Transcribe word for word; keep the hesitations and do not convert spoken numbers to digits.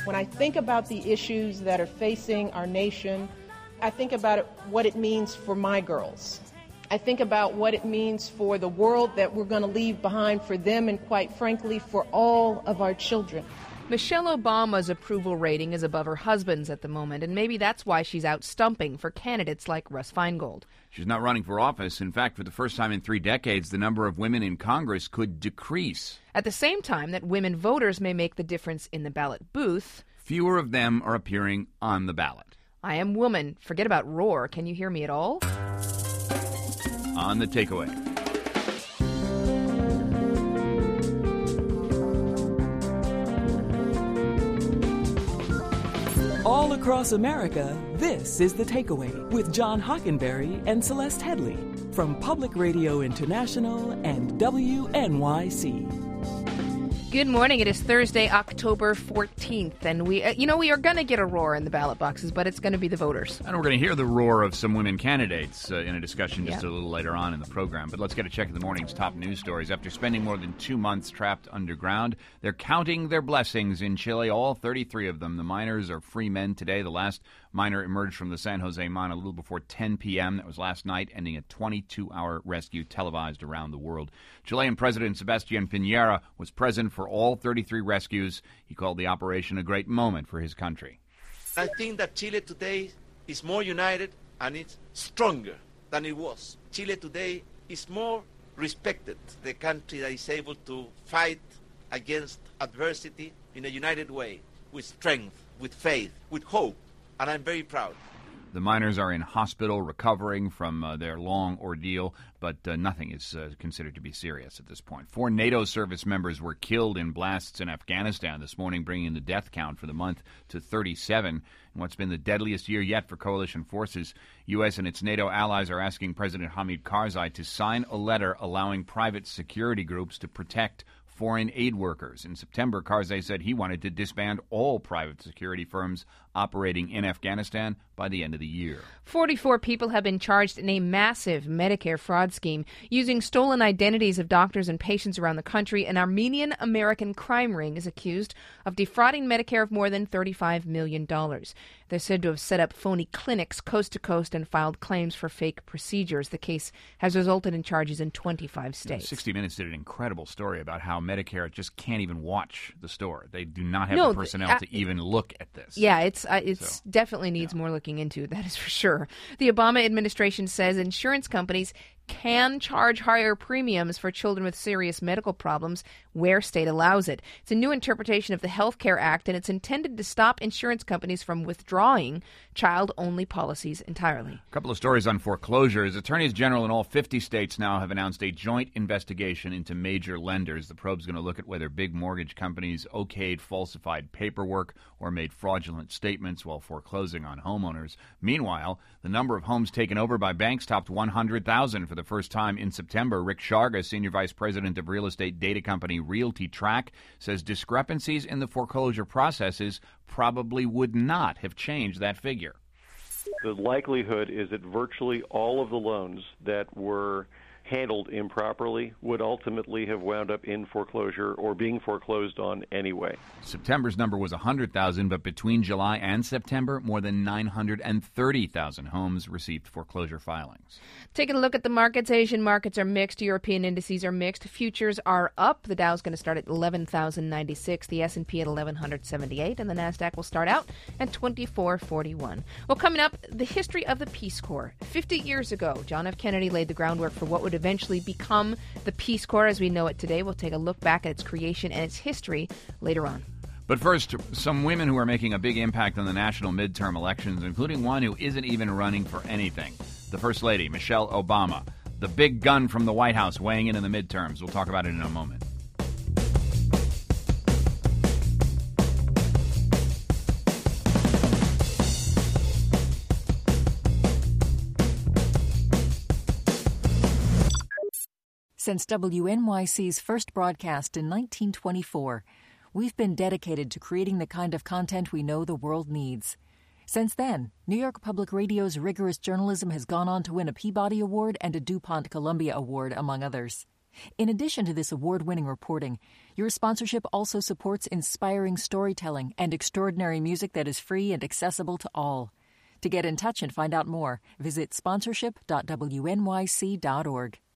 When I think about the issues that are facing our nation, I think about it, what it means for my girls. I think about what it means for the world that we're going to leave behind for them and, quite frankly, for all of our children. Michelle Obama's approval rating is above her husband's at the moment, and maybe that's why she's out stumping for candidates like Russ Feingold. She's not running for office. In fact, for the first time in three decades, the number of women in Congress could decrease. At the same time that women voters may make the difference in the ballot booth, fewer of them are appearing on the ballot. I am woman. Forget about roar. Can you hear me at all? On the takeaway. All across America, this is The Takeaway with John Hockenberry and Celeste Headley from Public Radio International and W N Y C. Good morning. It is Thursday, October fourteenth, and we, uh, you know, we are going to get a roar in the ballot boxes, but it's going to be the voters. And we're going to hear the roar of some women candidates uh, in a discussion just yeah. a little later on in the program. But let's get a check of the morning's top news stories. After spending more than two months trapped underground, they're counting their blessings in Chile, all thirty-three of them. The miners are free men today. The last miner emerged from the San Jose mine a little before ten p.m. That was last night, ending a twenty-two hour rescue televised around the world. Chilean President Sebastián Piñera was present for all thirty-three rescues. He called the operation a great moment for his country. I think that Chile today is more united and it's stronger than it was. Chile today is more respected, the country that is able to fight against adversity in a united way, with strength, with faith, with hope, and I'm very proud. The miners are in hospital recovering from uh, their long ordeal, but uh, nothing is uh, considered to be serious at this point. Four NATO service members were killed in blasts in Afghanistan this morning, bringing the death count for the month to thirty-seven. In what's been the deadliest year yet for coalition forces, U S and its NATO allies are asking President Hamid Karzai to sign a letter allowing private security groups to protect foreign aid workers. In September, Karzai said he wanted to disband all private security firms operating in Afghanistan by the end of the year. forty-four people have been charged in a massive Medicare fraud scheme using stolen identities of doctors and patients around the country. An Armenian-American crime ring is accused of defrauding Medicare of more than thirty-five million dollars. They're said to have set up phony clinics coast to coast and filed claims for fake procedures. The case has resulted in charges in twenty-five states. You know, sixty minutes did an incredible story about how Medicare just can't even watch the store. They do not have no, the personnel uh, to even look at this. Yeah, it's uh, it's so, definitely needs yeah. more looking into, that is for sure. The Obama administration says insurance companies can charge higher premiums for children with serious medical problems where state allows it. It's a new interpretation of the Health Care Act, and it's intended to stop insurance companies from withdrawing child-only policies entirely. A couple of stories on foreclosures. Attorneys general in all fifty states now have announced a joint investigation into major lenders. The probe's going to look at whether big mortgage companies okayed falsified paperwork or made fraudulent statements while foreclosing on homeowners. Meanwhile, the number of homes taken over by banks topped one hundred thousand for the first time in September. Rick Sharga, senior vice president of real estate data company Realty Track, says discrepancies in the foreclosure processes probably would not have changed that figure. The likelihood is that virtually all of the loans that were handled improperly would ultimately have wound up in foreclosure or being foreclosed on anyway. September's number was one hundred thousand, but between July and September, more than nine hundred thirty thousand homes received foreclosure filings. Taking a look at the markets, Asian markets are mixed. European indices are mixed. Futures are up. The Dow's going to start at eleven thousand ninety-six, the S and P at eleven seventy-eight, and the NASDAQ will start out at twenty-four forty-one. Well, coming up, the history of the Peace Corps. fifty years ago, John F. Kennedy laid the groundwork for what would eventually become the Peace Corps as we know it today. We'll take a look back at its creation and its history later on. But first, some women who are making a big impact on the national midterm elections, including one who isn't even running for anything. The First Lady, Michelle Obama, the big gun from the White House weighing in in the midterms. We'll talk about it in a moment. Since W N Y C's first broadcast in nineteen twenty-four, we've been dedicated to creating the kind of content we know the world needs. Since then, New York Public Radio's rigorous journalism has gone on to win a Peabody Award and a DuPont Columbia Award, among others. In addition to this award-winning reporting, your sponsorship also supports inspiring storytelling and extraordinary music that is free and accessible to all. To get in touch and find out more, visit sponsorship dot w n y c dot org.